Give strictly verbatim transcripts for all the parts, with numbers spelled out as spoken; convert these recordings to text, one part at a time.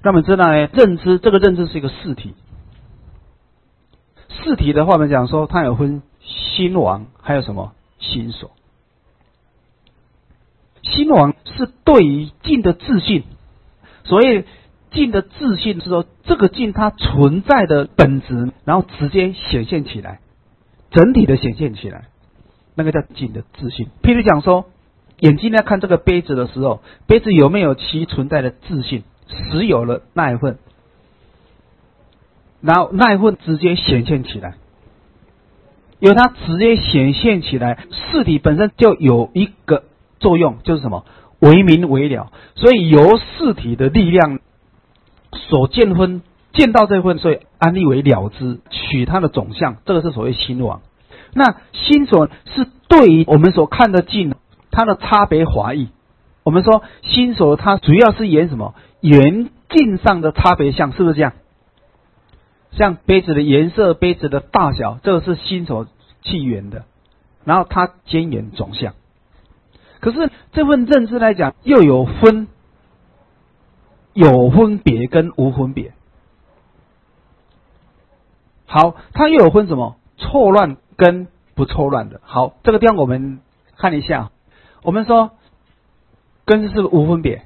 那么知道呢，认知这个认知是一个事体。事体的话，我们讲说它有分心王，还有什么心所。心王是对于境的自信，所谓境的自信是说这个境它存在的本质，然后直接显现起来，整体的显现起来，那个叫境的自信。譬如讲说，眼睛在看这个杯子的时候，杯子有没有其存在的自信？实有了那一份，然后那一份直接显现起来，由它直接显现起来，事体本身就有一个作用，就是什么？为明为了。所以由事体的力量所见分，见到这份，所以安立为了知，取它的总相，这个是所谓心王。那心所是对于我们所看的境，它的差别华异。我们说心所它主要是演什么？缘境上的差别相，是不是这样？像杯子的颜色、杯子的大小，这个是心所契缘的，然后它兼缘总相。可是这份认知来讲，又有分，有分别跟无分别。好，它又有分什么？错乱跟不错乱的。好，这个地方我们看一下。我们说根是无分别，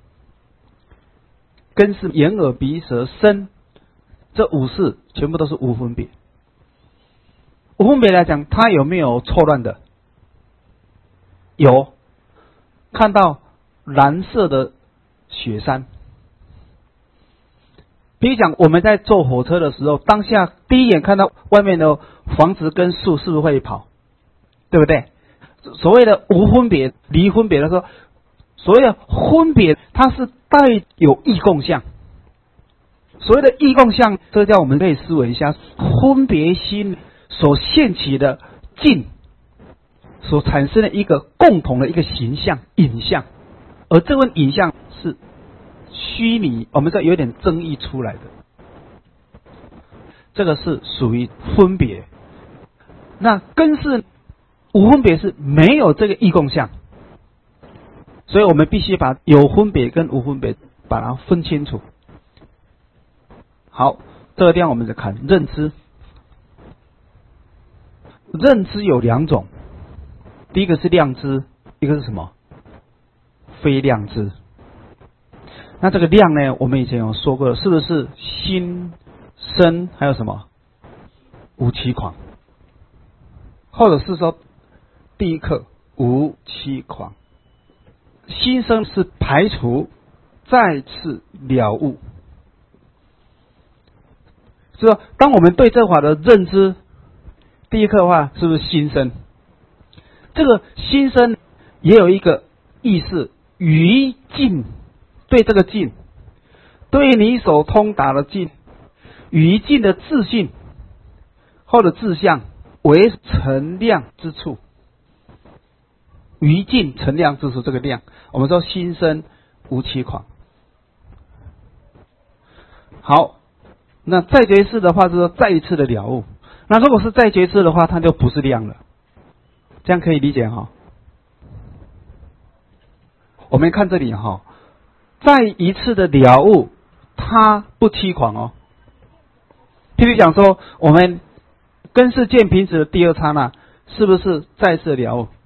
根是眼耳鼻舌身，这五事全部都是无分别。无分别来讲，它有没有错乱的？有。看到蓝色的雪山，比如讲我们在坐火车的时候，当下第一眼看到外面的房子跟树，是不是会跑？对不对？所谓的无分别、离分别的时候，所谓的分别，它是带有异共相。所谓的异共相，这叫我们可以思维一下，分别心所现起的境，所产生的一个共同的一个形象、影像，而这份影像是虚拟，我们说有点争议出来的，这个是属于分别。那根是无分别，是没有这个异共相，所以我们必须把有分别跟无分别把它分清楚。好，这个地方我们再看认知。认知有两种，第一个是量知，一个是什么？非量知。那这个量呢，我们以前有说过了，是不是心、身还有什么无七狂？或者是说第一课无七狂。心生是排除，再次了悟。是说，当我们对这法的认知，第一课的话，是不是心生？这个心生也有一个意思，于境，对这个境，对你所通达的境，于境的自信或者自相为成量之处。于境成量之处，这个量，我们说心生无七狂。好，那再觉识的话，就是说再一次的了悟。那如果是再觉识的话，它就不是量了。这样可以理解哈？我们看这里哈，再一次的了悟，它不七狂哦。譬如讲说，我们根是见瓶子的第二刹那，是不是再次的了悟？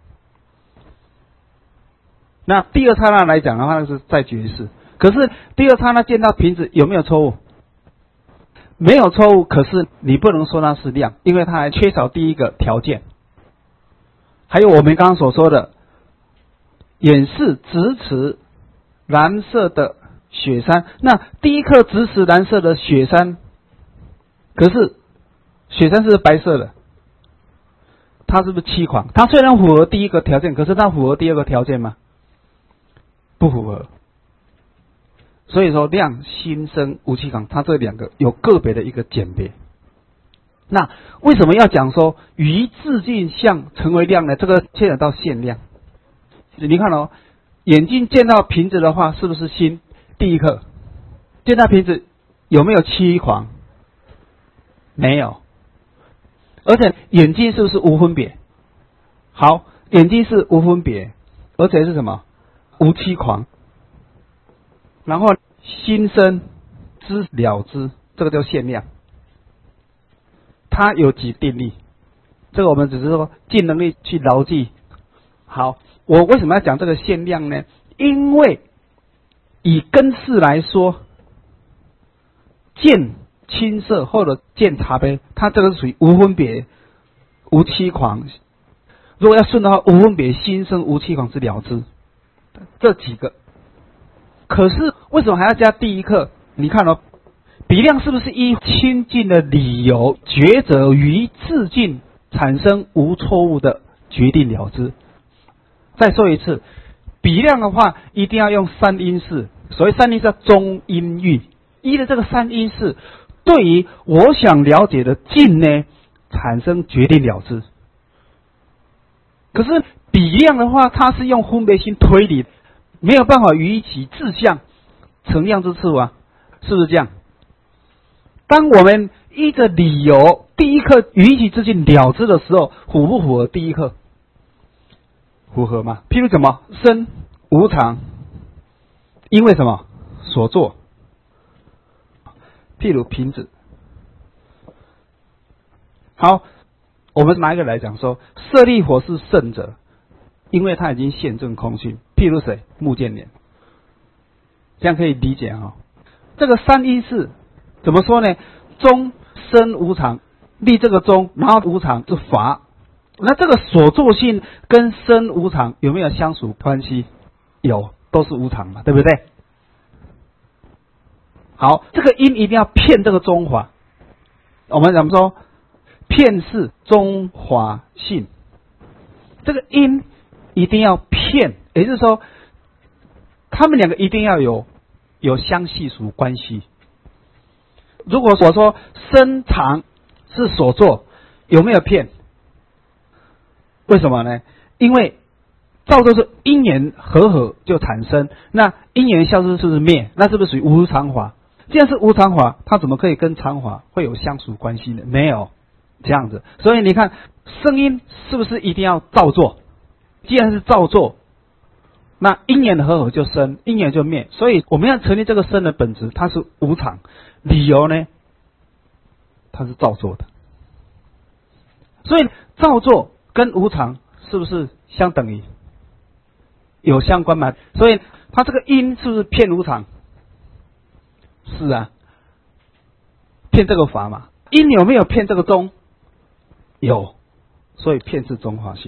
那第二刹那来讲的话，那是再觉识。可是第二刹那见到瓶子有没有错误？没有错误，可是你不能说它是量，因为它还缺少第一个条件。还有我们刚刚所说的，眼视直持蓝色的雪山，那第一颗直持蓝色的雪山，可是雪山是白色的，它是不是七狂？它虽然符合第一个条件，可是它符合第二个条件吗？不符合。所以说量心生无七狂，它这两个有个别的一个简别。那为什么要讲说于自境相成为量呢？这个牵扯到限量。你看哦，眼睛见到瓶子的话，是不是心第一刻见到瓶子有没有七狂？没有。而且眼睛是不是无分别？好，眼睛是无分别，而且是什么？无七狂。然后心生知了知，这个叫限量。它有几定律？这个我们只是说尽能力去牢记。好，我为什么要讲这个限量呢？因为以根式来说，见青色或者见茶杯，它这个是属于无分别、无欺狂。如果要顺的话，无分别、心生无欺狂之了知，这几个。可是为什么还要加第一课？你看哦，比量是不是依亲近的理由抉择于自尽，产生无错误的决定了知？再说一次，比量的话一定要用三因式，所谓三因式叫中因喻，依的这个三因式对于我想了解的尽呢产生决定了知。可是比量的话，它是用分别心推理，没有办法于其志向成量之处啊，是不是这样？当我们依着理由第一课于其自尽了知的时候，符不符合第一课？符合吗？譬如什么生无常，因为什么所作？譬如瓶子。好，我们拿一个来讲说，舍利佛是圣者，因为他已经现证空性。譬如谁？目犍连。这样可以理解啊、哦。这个三因是怎么说呢？中生无常，立这个中，然后无常是法。那这个所作性跟生无常有没有相属关系？有，都是无常嘛，对不对？好，这个因一定要骗这个中华。我们怎么说？骗是中华性，这个因一定要骗，也就是说，他们两个一定要有有相系属关系。如果我说生常是所作，有没有骗？为什么呢？因为造作是因缘和合就产生，那因缘消失是不是灭？那是不是属于无常法？既然是无常法，它怎么可以跟常法会有相属关系呢？没有这样子。所以你看，声音是不是一定要造作？既然是造作，那因缘和合就生，因缘就灭。所以我们要成立这个生的本质，它是无常。理由呢？它是造作的。所以造作跟无常是不是相等于？有相关嘛？所以它这个因是不是骗无常？是啊，骗这个法嘛。因有没有骗这个中？有，所以骗是中华性，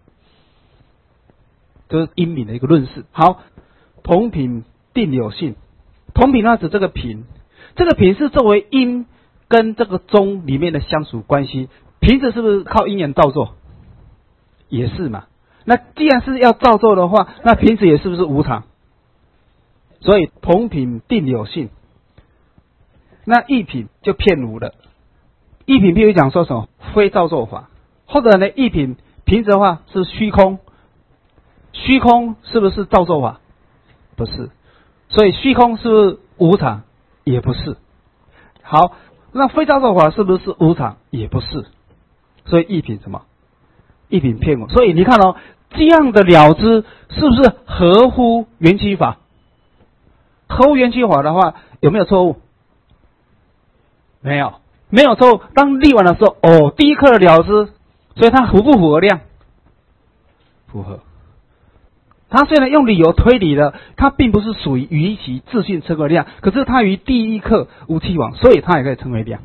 这是因品的一个论释。好，同品定有性，同品它指这个品，这个品是作为因跟这个中里面的相属关系。瓶子是不是靠因缘造作？也是嘛。那既然是要造作的话，那瓶子也是不是无常？所以同品定有性。那异品就骗无了。异品譬如讲说什么非造作法，或者呢异品瓶子的话是虚空，虚空是不是造作法？不是。所以虚空是不是无常？也不是。好，那非造作法是不是无常？也不是。所以异品什么？异品骗我。所以你看哦，这样的了知是不是合乎缘起法？合乎缘起法的话，有没有错误？没有，没有错误。当立完的时候，哦，第一课的了知，所以它符不符合量？符合。它虽然用理由推理了，它并不是属于于其自性称为量，可是它于第一课无期往，所以它也可以称为量。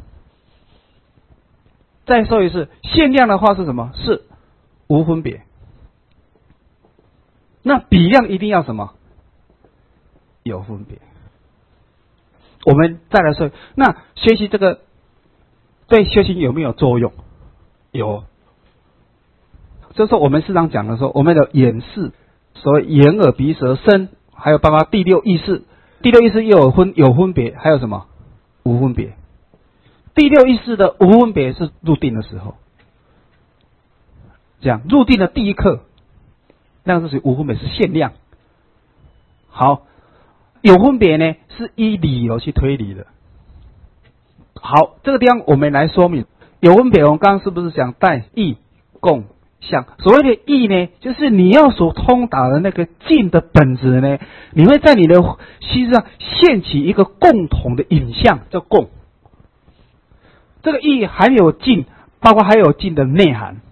再说一次，限量的话是什么？是无分别。那比量一定要什么？有分别。我们再来说，那学习这个对修行有没有作用？有。就是我们时常讲的说，我们的眼识，所谓眼耳鼻舌身，还有包括第六意识，第六意识又有分有分别，还有什么？无分别。第六意识的无分别是入定的时候，这样入定的第一课，那个是属于无分别，是限量。好，有分别呢，是依理由去推理的。好，这个地方我们来说明有分别。我们刚刚是不是讲带异共相。所谓的意呢，就是你要所通达的那个境的本质呢，你会在你的心上现起一个共同的影像，叫共。这个意还有境，包括还有境的内涵。